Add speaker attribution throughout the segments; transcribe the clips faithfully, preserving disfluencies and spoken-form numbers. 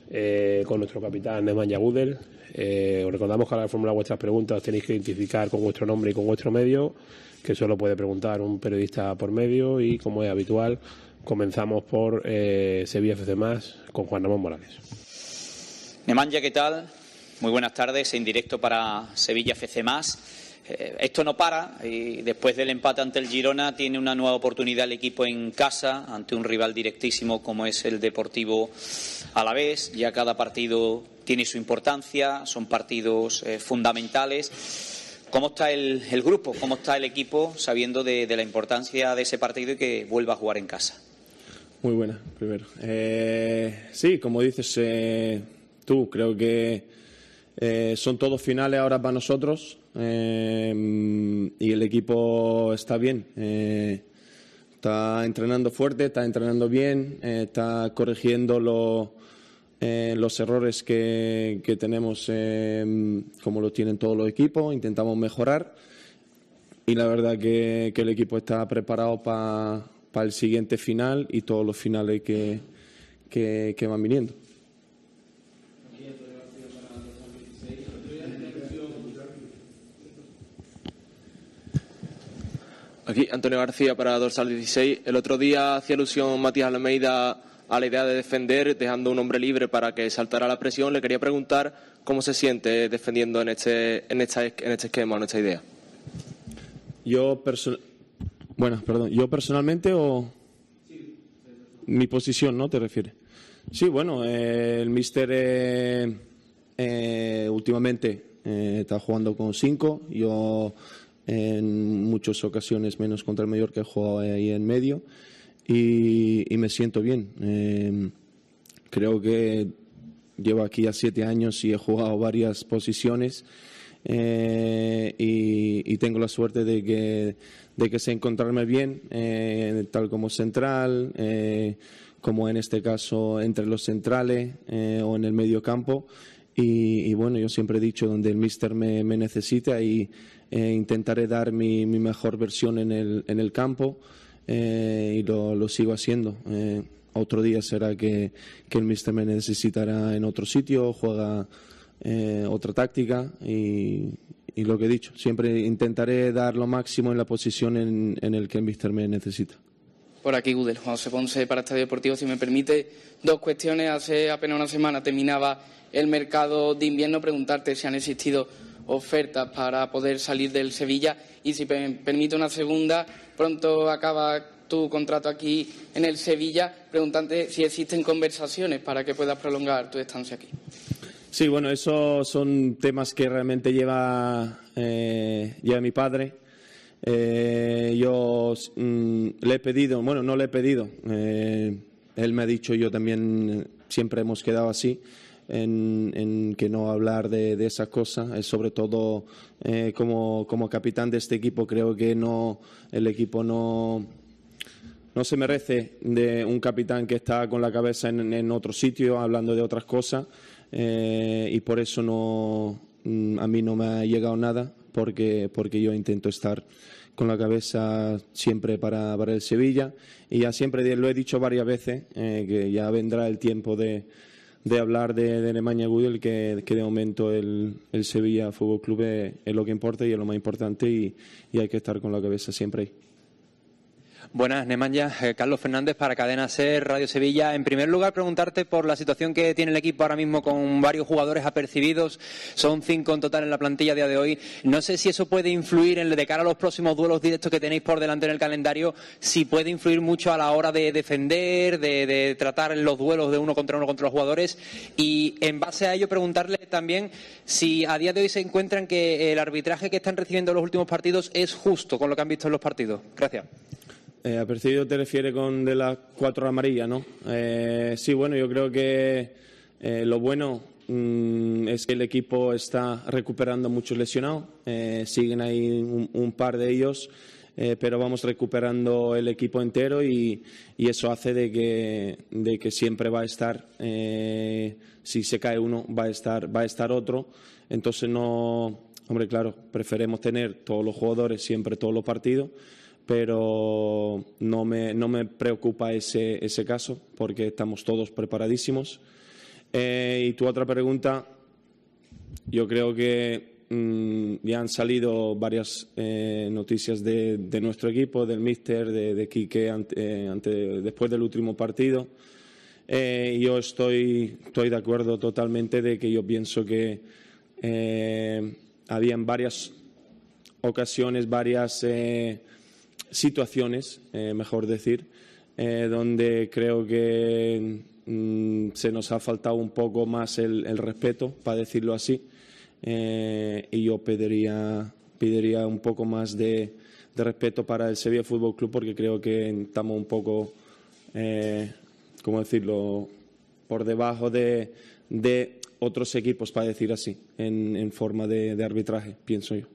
Speaker 1: eh, con nuestro capitán Nemanja Gudel. Eh, os recordamos que a la formular vuestras preguntas tenéis que identificar con vuestro nombre y con vuestro medio, que solo puede preguntar un periodista por medio, y como es habitual comenzamos por eh, Sevilla F C Más con Juan Ramón Morales.
Speaker 2: Nemanja, ¿qué tal? Muy buenas tardes, en directo para Sevilla F C Más. Eh, esto no para y después del empate ante el Girona tiene una nueva oportunidad el equipo en casa ante un rival directísimo como es el Deportivo Alavés. Ya cada partido tiene su importancia, son partidos eh, fundamentales. ¿Cómo está el, el grupo? ¿Cómo está el equipo sabiendo de, de la importancia de ese partido y que vuelva a jugar en casa?
Speaker 3: Muy buena, primero. Eh, sí, como dices eh, tú, creo que Eh, son todos finales ahora para nosotros eh, y el equipo está bien, eh, está entrenando fuerte, está entrenando bien, eh, está corrigiendo lo, eh, los errores que, que tenemos eh, como lo tienen todos los equipos, intentamos mejorar y la verdad que, que el equipo está preparado para pa el siguiente final y todos los finales que, que, que van viniendo.
Speaker 4: Aquí, Antonio García para Dorsal dieciséis. El otro día hacía alusión Matías Almeida a la idea de defender, dejando un hombre libre para que saltara la presión. Le quería preguntar cómo se siente defendiendo en este, en esta, en este esquema, en esta idea.
Speaker 3: Yo, perso bueno, perdón, ¿yo personalmente o...? Sí. Mi posición, ¿no? ¿Te refieres? Sí, bueno, eh, el míster eh, eh, últimamente eh, está jugando con cinco. Yo... en muchas ocasiones menos contra el Mallorca, he jugado ahí en medio y, y me siento bien. Eh, creo que llevo aquí ya siete años y he jugado varias posiciones eh, y, y tengo la suerte de que, de que sé encontrarme bien, eh, tal como central, eh, como en este caso entre los centrales eh, o en el medio campo. Y, y bueno, yo siempre he dicho, donde el míster me, me necesite, ahí eh, intentaré dar mi, mi mejor versión en el, en el campo eh, y lo, lo sigo haciendo. Eh, otro día será que, que el míster me necesitará en otro sitio, juega eh, otra táctica y, y lo que he dicho, siempre intentaré dar lo máximo en la posición en, en el que el míster me necesita.
Speaker 5: Por aquí, Gudel, Juan José Ponce para Estadio Deportivo. Si me permite, dos cuestiones. Hace apenas una semana terminaba el mercado de invierno. Preguntarte si han existido ofertas para poder salir del Sevilla y, si me permite una segunda, pronto acaba tu contrato aquí en el Sevilla. Preguntarte si existen conversaciones para que puedas prolongar tu estancia aquí.
Speaker 3: Sí, bueno, esos son temas que realmente lleva, eh, lleva mi padre. Eh, yo mm, le he pedido, bueno, no le he pedido, eh, él me ha dicho, yo también siempre hemos quedado así, en, en que no hablar de, de esas cosas, eh, sobre todo eh, como, como capitán de este equipo. Creo que no, el equipo no, no se merece de un capitán que está con la cabeza en, en otro sitio, hablando de otras cosas, eh, y por eso no, a mí no me ha llegado nada. Porque, porque yo intento estar con la cabeza siempre para, para el Sevilla y ya siempre lo he dicho varias veces, eh, que ya vendrá el tiempo de, de hablar de, de Nemanja Gudel, que, que de momento el, el Sevilla Fútbol Club es, es lo que importa y es lo más importante y, y hay que estar con la cabeza siempre ahí.
Speaker 6: Buenas, Nemanja. Eh, Carlos Fernández para Cadena SER, Radio Sevilla. En primer lugar, preguntarte por la situación que tiene el equipo ahora mismo con varios jugadores apercibidos. Son cinco en total en la plantilla a día de hoy. No sé si eso puede influir en, de cara a los próximos duelos directos que tenéis por delante en el calendario, si puede influir mucho a la hora de defender, de, de tratar los duelos de uno contra uno contra los jugadores. Y en base a ello, preguntarle también si a día de hoy se encuentran que el arbitraje que están recibiendo en los últimos partidos es justo con lo que han visto en los partidos. Gracias.
Speaker 3: Eh, apercibido te refiere con de las cuatro amarillas, ¿no? Eh, sí, bueno, yo creo que eh, lo bueno mmm, es que el equipo está recuperando muchos lesionados. Eh, siguen ahí un, un par de ellos, eh, pero vamos recuperando el equipo entero y, y eso hace de que, de que siempre va a estar, eh, si se cae uno, va a estar, va a estar otro. Entonces no, hombre, claro, preferimos tener todos los jugadores siempre todos los partidos, pero no me, no me preocupa ese, ese caso porque estamos todos preparadísimos Eh, y tu otra pregunta, yo creo que mmm, ya han salido varias eh, noticias de, de nuestro equipo, del míster, de, de Quique, ante, ante, después del último partido. Eh, yo estoy, estoy de acuerdo totalmente de que yo pienso que eh, habían varias ocasiones, varias eh, situaciones, eh, mejor decir, eh, donde creo que mm, se nos ha faltado un poco más el, el respeto, para decirlo así, eh, y yo pediría, pediría un poco más de, de respeto para el Sevilla Fútbol Club, porque creo que estamos un poco, eh, ¿cómo decirlo?, por debajo de, de otros equipos, para decir así, en, en forma de, de arbitraje, pienso yo.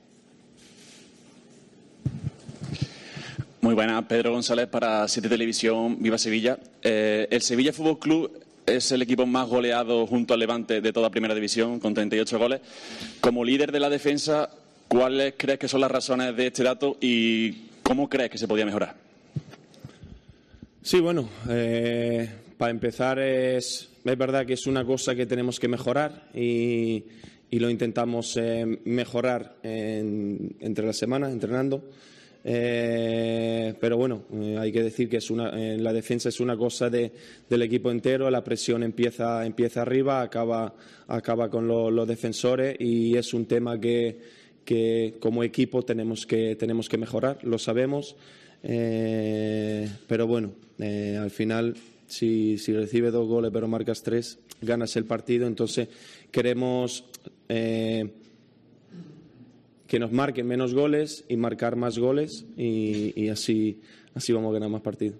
Speaker 7: Muy buenas, Pedro González para Siete Televisión, Viva Sevilla. Eh, el Sevilla Fútbol Club es el equipo más goleado junto al Levante de toda Primera División, con treinta y ocho goles. Como líder de la defensa, ¿cuáles crees que son las razones de este dato y cómo crees que se podía mejorar?
Speaker 3: Sí, bueno, eh, para empezar es, es verdad que es una cosa que tenemos que mejorar y, y lo intentamos eh, mejorar en, entre las semanas, entrenando. Eh, pero bueno, eh, hay que decir que es una, eh, la defensa es una cosa de, del equipo entero, la presión empieza, empieza arriba, acaba, acaba con lo, los defensores y es un tema que, que como equipo tenemos que, tenemos que mejorar, lo sabemos, eh, pero bueno, eh, al final si, si recibes dos goles pero marcas tres, ganas el partido, entonces queremos Eh, que nos marquen menos goles y marcar más goles y, y así, así vamos a ganar más partidos.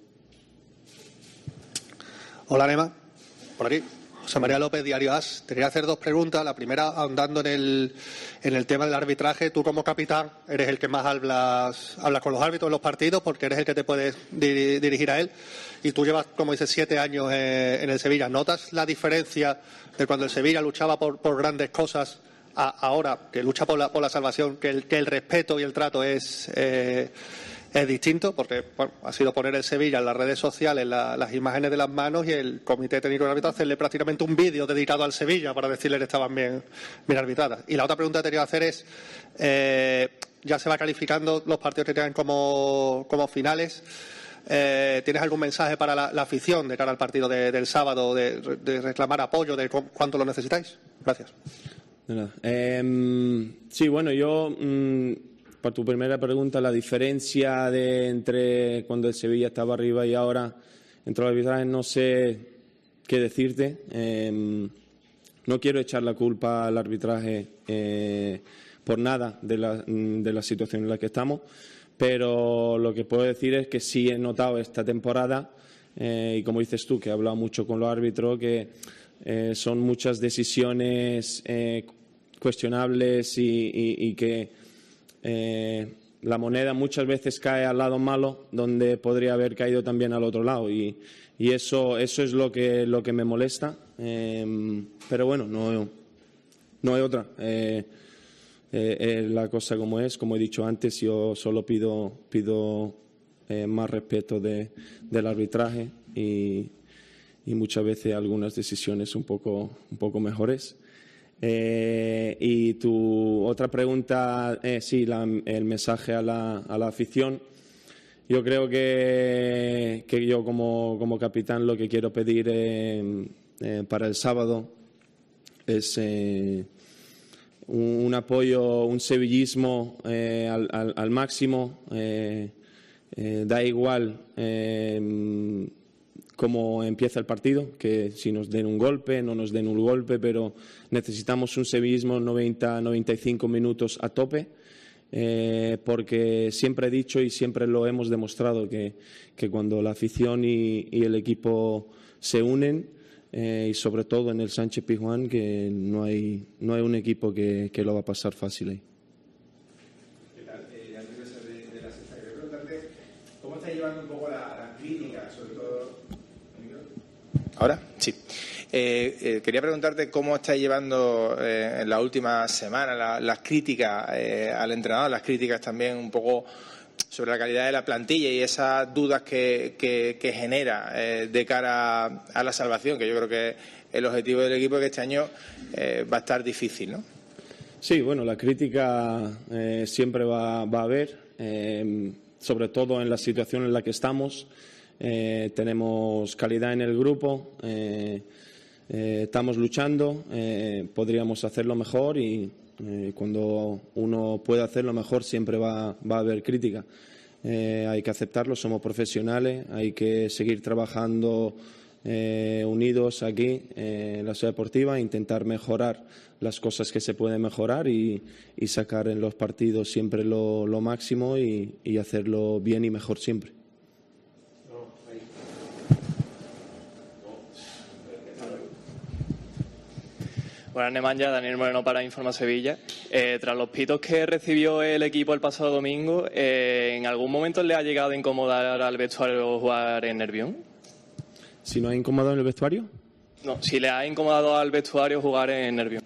Speaker 8: Hola, Nema. Por aquí. José María López, Diario As. Te quería hacer dos preguntas. La primera, ahondando en el, en el tema del arbitraje. Tú, como capitán, eres el que más hablas, hablas con los árbitros en los partidos porque eres el que te puedes di, dirigir a él. Y tú llevas, como dices, siete años eh, en el Sevilla. ¿Notas la diferencia de cuando el Sevilla luchaba por, por grandes cosas a ahora, que lucha por la, por la salvación, que el, que el respeto y el trato es, eh, es distinto? Porque bueno, ha sido poner el Sevilla en las redes sociales la, las imágenes de las manos y el Comité Técnico de Árbitro hacerle prácticamente un vídeo dedicado al Sevilla para decirle que estaban bien, bien arbitradas. Y la otra pregunta que te quería hacer es, eh, ya se va calificando los partidos que quedan como, como finales. Eh, ¿Tienes algún mensaje para la, la afición de cara al partido de, del sábado, de, de reclamar apoyo, de cuánto lo necesitáis? Gracias.
Speaker 3: De nada. Eh, sí, bueno, yo, mmm, para tu primera pregunta, la diferencia de entre cuando el Sevilla estaba arriba y ahora entre los arbitrajes, no sé qué decirte. Eh, no quiero echar la culpa al arbitraje eh, por nada de la, de la situación en la que estamos, pero lo que puedo decir es que sí he notado esta temporada, eh, y como dices tú, que he hablado mucho con los árbitros, que Eh, son muchas decisiones eh, cuestionables y, y, y que eh, la moneda muchas veces cae al lado malo donde podría haber caído también al otro lado y, y eso, eso es lo que, lo que me molesta, eh, pero bueno, no, no hay otra. Eh, eh, eh, la cosa como es, como he dicho antes, yo solo pido, pido eh, más respeto de, del arbitraje y y muchas veces algunas decisiones un poco, un poco mejores. Eh, y tu otra pregunta, eh, sí, la, el mensaje a la, a la afición. Yo creo que, que yo como, como capitán lo que quiero pedir eh, eh, para el sábado es eh, un, un apoyo, un sevillismo eh, al, al, al máximo. Eh, eh, da igual eh, cómo empieza el partido, que si nos den un golpe, no nos den un golpe, pero necesitamos un sevillismo noventa, noventa y cinco minutos a tope, eh, porque siempre he dicho y siempre lo hemos demostrado que, que cuando la afición y, y el equipo se unen, eh, y sobre todo en el Sánchez Pizjuán, que no hay, no hay un equipo que, que lo va a pasar fácil ahí.
Speaker 9: ¿Qué tal? Eh, antes de ser de, de la sexta, quería preguntarte cómo está llevando un poco la, la crítica, sobre todo. ¿Ahora? Sí. Eh, eh, quería preguntarte cómo está llevando eh, en la última semana la, las críticas eh, al entrenador, las críticas también un poco sobre la calidad de la plantilla y esas dudas que, que, que genera eh, de cara a la salvación, que yo creo que el objetivo del equipo, que este año eh, va a estar difícil, ¿no?
Speaker 3: Sí, bueno, la crítica eh, siempre va, va a haber, eh, sobre todo en la situación en la que estamos. Eh, tenemos calidad en el grupo, eh, eh, estamos luchando, eh, podríamos hacerlo mejor y eh, cuando uno puede hacerlo mejor siempre va, va a haber crítica. Eh, hay que aceptarlo, somos profesionales, hay que seguir trabajando eh, unidos aquí eh, en la ciudad deportiva, intentar mejorar las cosas que se pueden mejorar y, y sacar en los partidos siempre lo, lo máximo y, y hacerlo bien y mejor siempre.
Speaker 4: Buenas, Nemanja, Daniel Moreno para Informa Sevilla. Eh, tras los pitos que recibió el equipo el pasado domingo, eh, ¿en algún momento le ha llegado a incomodar al vestuario jugar en Nervión?
Speaker 3: ¿Si no ha incomodado en el vestuario?
Speaker 4: No, si le ha incomodado al vestuario jugar en Nervión.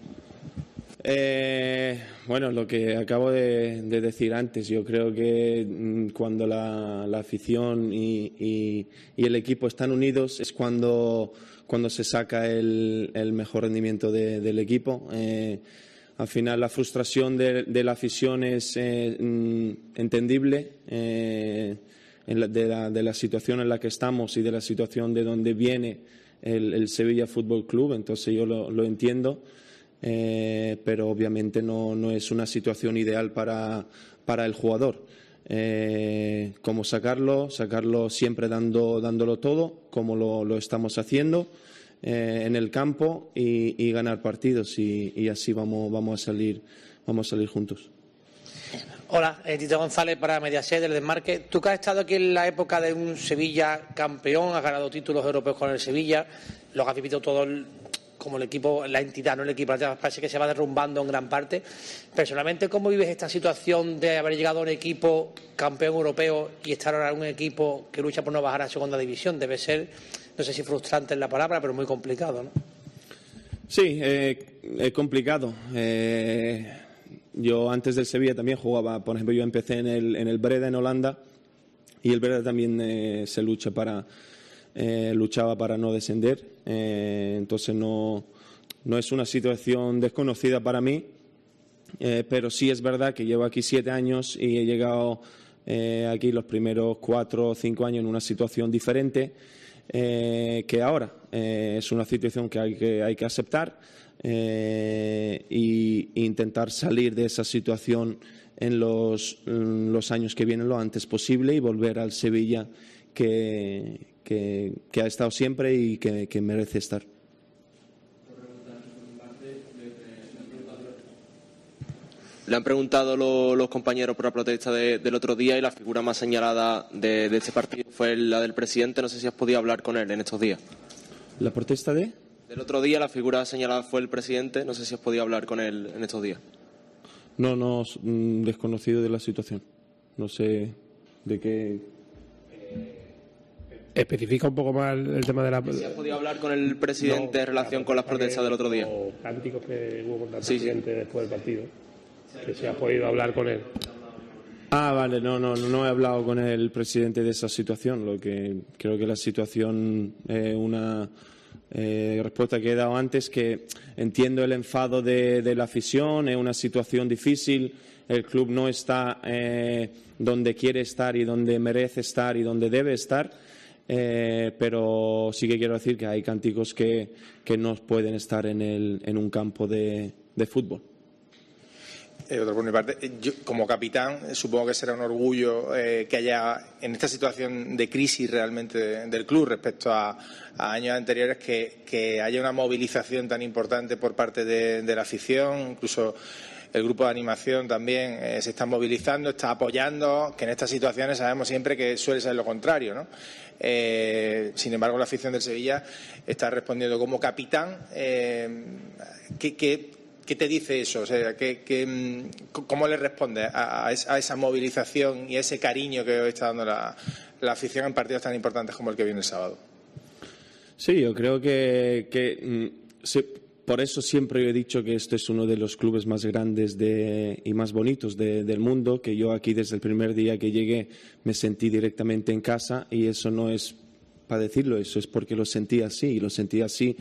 Speaker 3: Eh, bueno, lo que acabo de, de decir antes, yo creo que mm, cuando la, la afición y, y, y el equipo están unidos es cuando, cuando se saca el, el mejor rendimiento de, del equipo. Eh, al final la frustración de, de la afición es eh, mm, entendible eh, en la, de, la, de la situación en la que estamos y de la situación de donde viene el, el Sevilla Fútbol Club, entonces yo lo, lo entiendo. Eh, pero obviamente no, no es una situación ideal para, para el jugador. Eh, ¿Cómo sacarlo? Sacarlo siempre dando, dándolo todo, como lo, lo estamos haciendo eh, en el campo y, y ganar partidos y, y así vamos, vamos, a salir, vamos a salir juntos.
Speaker 10: Hola, eh, Tito González para Mediaset del Desmarque. Tú que has estado aquí en la época de un Sevilla campeón, has ganado títulos europeos con el Sevilla, lo has vivido todo el como el equipo, la entidad, no el equipo, parece que se va derrumbando en gran parte. Personalmente, ¿cómo vives esta situación de haber llegado a un equipo campeón europeo y estar ahora en un equipo que lucha por no bajar a segunda división? Debe ser, no sé si frustrante es la palabra, pero muy complicado, ¿no?
Speaker 3: Sí, eh, es complicado. Eh, yo antes del Sevilla también jugaba, por ejemplo, yo empecé en el, en el Breda en Holanda y el Breda también eh, se lucha para... Eh, luchaba para no descender, eh, entonces no, no es una situación desconocida para mí, eh, pero sí es verdad que llevo aquí siete años y he llegado eh, aquí los primeros cuatro o cinco años en una situación diferente eh, que ahora. Eh, es una situación que hay que, hay que aceptar eh, e intentar salir de esa situación en los, en los años que vienen lo antes posible y volver al Sevilla que Que, que ha estado siempre y que, que merece estar.
Speaker 4: Le han preguntado lo, los compañeros por la protesta de, del otro día y la figura más señalada de, de este partido fue la del presidente. No sé si has podido hablar con él en estos días.
Speaker 3: ¿La protesta de?
Speaker 4: Del otro día la figura señalada fue el presidente. No sé si has podido hablar con él en estos días.
Speaker 3: No, no, mm, desconocido de la situación. No sé de qué...
Speaker 1: Especifica un poco más el tema de la...
Speaker 4: ¿Si has podido hablar con el presidente no, en relación con las protestas del otro día?
Speaker 1: Los cánticos que hubo contra el
Speaker 4: sí,
Speaker 1: presidente
Speaker 4: sí.
Speaker 1: después del partido. Que si has podido hablar con él.
Speaker 3: Ah, vale, no, no, no he hablado con el presidente de esa situación. Lo que creo que la situación es eh, una eh, respuesta que he dado antes, que entiendo el enfado de, de la afición, es una situación difícil. El club no está eh, donde quiere estar y donde merece estar y donde debe estar. Eh, pero sí que quiero decir que hay cánticos que, que no pueden estar en, el, en un campo de, de fútbol.
Speaker 9: Eh, por mi parte, yo, como capitán, eh, supongo que será un orgullo eh, que haya, en esta situación de crisis realmente de, del club respecto a, a años anteriores, que, que haya una movilización tan importante por parte de, de la afición, incluso el grupo de animación también eh, se está movilizando, está apoyando, que en estas situaciones sabemos siempre que suele ser lo contrario, ¿no? Eh, sin embargo, la afición del Sevilla está respondiendo como capitán. Eh, ¿qué, qué, ¿Qué te dice eso? O sea, ¿qué, qué, ¿Cómo le responde a, a esa movilización y a ese cariño que hoy está dando la, la afición en partidos tan importantes como el que viene el sábado?
Speaker 3: Sí, yo creo que, que se, por eso siempre he dicho que este es uno de los clubes más grandes de, y más bonitos de, del mundo, que yo aquí desde el primer día que llegué me sentí directamente en casa y eso no es para decirlo, eso es porque lo sentí así y lo sentí así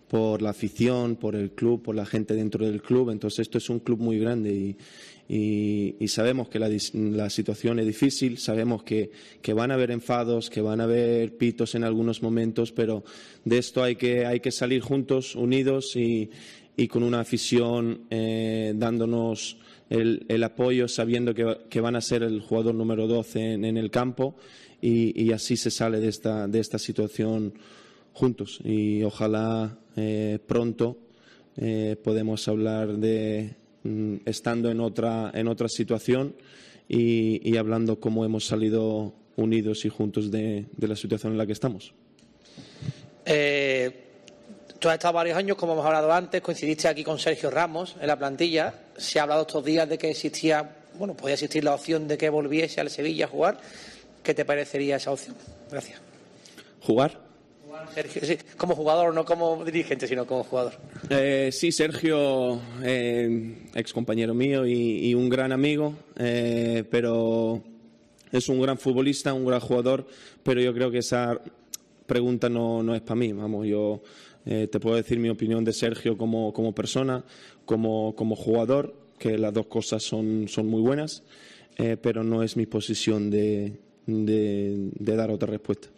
Speaker 3: por la afición, por el club, por la gente dentro del club. Entonces esto es un club muy grande y, y, y sabemos que la, la situación es difícil, sabemos que, que van a haber enfados, que van a haber pitos en algunos momentos, pero de esto hay que, hay que salir juntos, unidos y, y con una afición eh, dándonos el, el apoyo, sabiendo que, que van a ser el jugador número doce en, en el campo y, y así se sale de esta, de esta situación juntos y ojalá eh, pronto eh, podemos hablar de mm, estando en otra en otra situación y, y hablando cómo hemos salido unidos y juntos de, de la situación en la que estamos.
Speaker 10: Eh, tú has estado varios años, como hemos hablado antes, coincidiste aquí con Sergio Ramos en la plantilla. Se ha hablado estos días de que existía, bueno, podía existir la opción de que volviese al Sevilla a jugar. ¿Qué te parecería esa opción? Gracias.
Speaker 3: ¿Jugar?
Speaker 10: Sergio, sí, como jugador, no como dirigente, sino como jugador.
Speaker 3: Eh, sí, Sergio, eh, ex compañero mío y, y un gran amigo, eh, pero es un gran futbolista, un gran jugador, pero yo creo que esa pregunta no, no es para mí. Vamos, yo eh, te puedo decir mi opinión de Sergio como, como persona, como, como jugador, que las dos cosas son, son muy buenas, eh, pero no es mi posición de, de, de dar otra respuesta.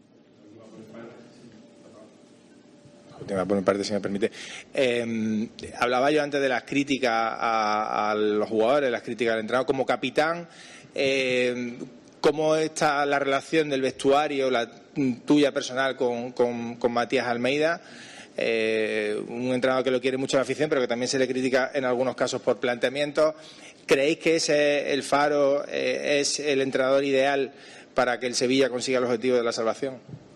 Speaker 9: Por mi parte, si me permite. Eh, hablaba yo antes de las críticas a, a los jugadores, las críticas al entrenador. Como capitán, eh, ¿cómo está la relación del vestuario, la tuya personal con, con, con Matías Almeida? Eh, un entrenador que lo quiere mucho la afición, pero que también se le critica en algunos casos por planteamientos. ¿Creéis que ese, el Faro eh, es el entrenador ideal para que el Sevilla consiga el objetivo de la salvación?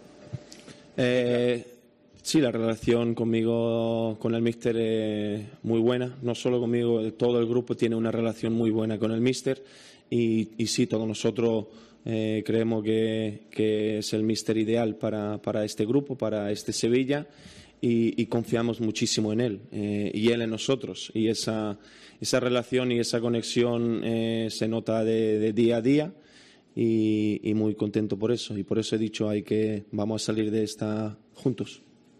Speaker 3: Eh... Sí, la relación conmigo, con el míster es muy buena. No solo conmigo, todo el grupo tiene una relación muy buena con el míster. Y, y sí, todos nosotros eh, creemos que, que es el míster ideal para, para este grupo, para este Sevilla. Y, y confiamos muchísimo en él eh, y él en nosotros. Y esa, esa relación y esa conexión eh, se nota de, de día a día. Y, y muy contento por eso. Y por eso he dicho hay que vamos a salir de esta juntos.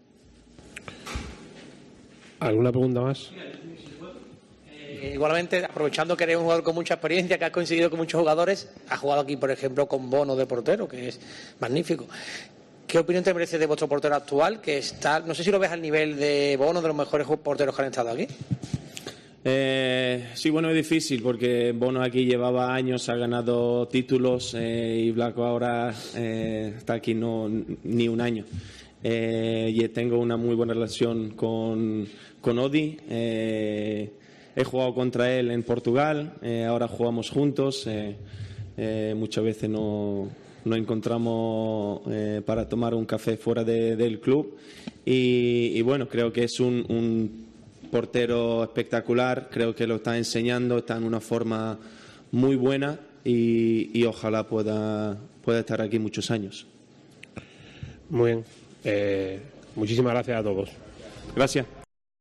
Speaker 1: ¿Alguna pregunta más?
Speaker 10: Eh, igualmente, aprovechando que eres un jugador con mucha experiencia, que has coincidido con muchos jugadores, has jugado aquí, por ejemplo, con Bono de portero, que es magnífico. ¿Qué opinión te merece de vuestro portero actual? Que está, no sé si lo ves al nivel de Bono, de los mejores porteros que han estado aquí.
Speaker 3: Eh, sí, bueno, es difícil porque Bono aquí llevaba años, ha ganado títulos eh, y Blanco ahora eh, está aquí no ni un año. Eh, y tengo una muy buena relación con, con Odi. Eh, he jugado contra él en Portugal, eh, ahora jugamos juntos. Eh, eh, muchas veces no, nos encontramos eh, para tomar un café fuera de, del club. Y, y bueno, creo que es un, un portero espectacular, creo que lo está enseñando, está en una forma muy buena y, y ojalá pueda, pueda estar aquí muchos años.
Speaker 1: Muy bien. Eh, muchísimas gracias a todos.
Speaker 3: Gracias.